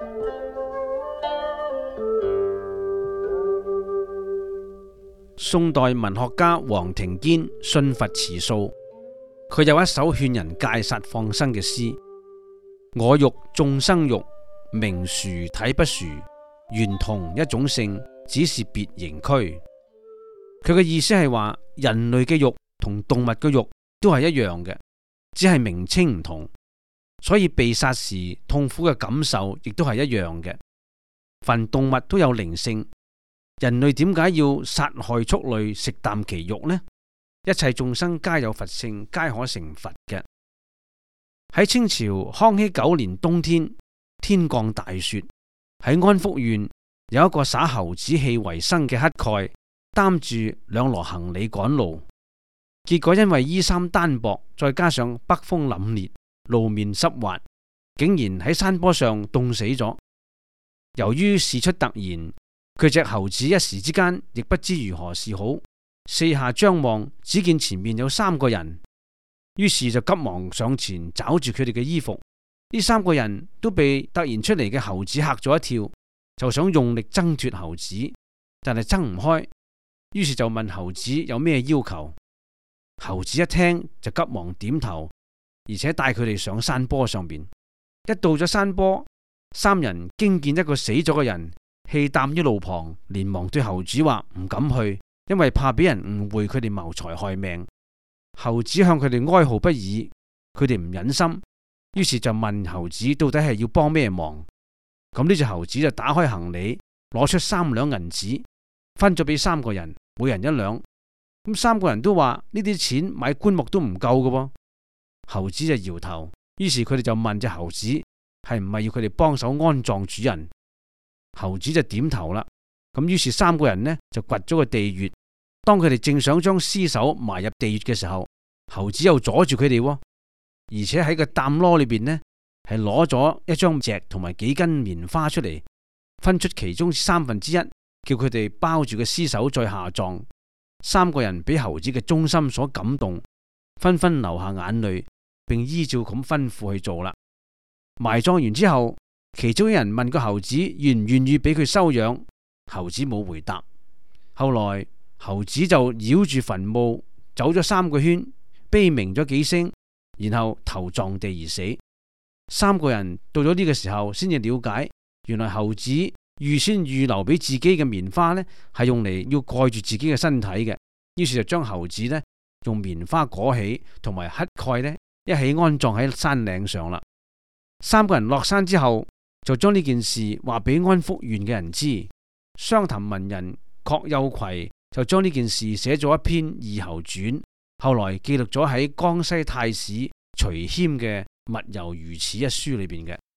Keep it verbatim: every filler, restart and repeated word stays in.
宋代文學家黃庭堅信佛持素，佢有一首勸人戒殺放生嘅詩：我欲眾生欲，名殊體不殊，原同一種性，只是別形軀。佢嘅意思係話，人類嘅欲同動物嘅欲都係一樣嘅，只係名稱唔同，所以被殺時痛苦嘅感受亦都係一樣嘅。凡動物都有靈性，人類點解要殺害畜類，食啖其肉呢？一切眾生皆有佛性，皆可成佛嘅。喺清朝康熙九年冬天，天降大雪，喺安福縣有一個耍猴子戲為生嘅乞丐，擔住兩籮行李趕路，結果因為衣衫單薄，再加上北風凜冽，路面濕滑，竟然喺山坡上凍死咗。由於事出突然，佢隻猴子一時之間亦不知如何是好，四下張望，只見前面有三個人，於是就急忙上前抓住佢哋嘅衣服。呢三個人都被突然出嚟嘅猴子嚇咗一跳，就想用力掙脫猴子，但係掙唔開，於是就問猴子有咩要求。猴子一聽就急忙點頭，而且帶佢哋上山坡上邊。一到咗山坡，三人驚見一個死咗嘅人，氣啖於路旁，連忙對猴子話唔敢去，因為怕俾人誤會佢哋謀財害命。猴子向佢哋哀號不已，佢哋唔忍心，於是就問猴子到底係要幫咩忙。咁呢隻猴子就打開行李，攞出三兩銀紙，分咗俾三個人，每人一兩。咁三個人都話呢啲錢買棺木都唔夠㗎喎。猴子就搖頭，於是佢哋就問隻猴子係唔係要佢哋幫手安葬主人。猴子就點頭啦。咁於是三個人呢就掘咗個地穴，當佢哋正想將屍首埋入地穴嘅時候，猴子又阻住佢哋，而且喺個擔籮裏邊呢係攞咗一張席同埋幾根棉花出嚟，分出其中三分之一，叫佢哋包住個屍首再下葬。三個人俾猴子嘅忠心所感動，紛紛流下眼淚，並依照咁吩咐去做啦。埋葬完之後，其中一人問個猴子願唔願意俾佢收養，猴子冇回答。後來猴子就繞住墳墓走咗三個圈，悲鳴咗幾聲，然後頭撞地而死。三個人到咗呢個時候先至了解，原來猴子預先預留俾自己嘅棉花呢係用嚟要蓋住自己嘅身體嘅。於是就將猴子呢用棉花裹起，同埋乞丐呢一起安葬喺山嶺上啦。三個人落山之後，就將呢件事話俾安福縣嘅人知。湘潭文人郝幼奎就將呢件事寫咗一篇《義猴傳》，後來記錄咗喺江西太史徐謙嘅《密遊如此》一書裏邊嘅。